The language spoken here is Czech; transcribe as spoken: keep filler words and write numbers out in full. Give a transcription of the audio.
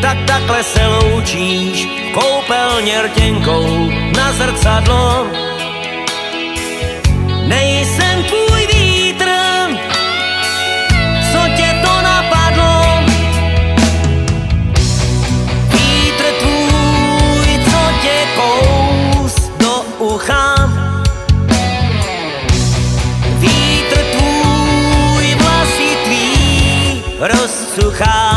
tak takhle se loučíš koupelně rtěnkou na zrcadlo. Nejsem tvůj vítr, co tě to napadlo? Vítr tvůj, co tě kous do ucha. Vítr tvůj, vlasy tvý rozsuchá.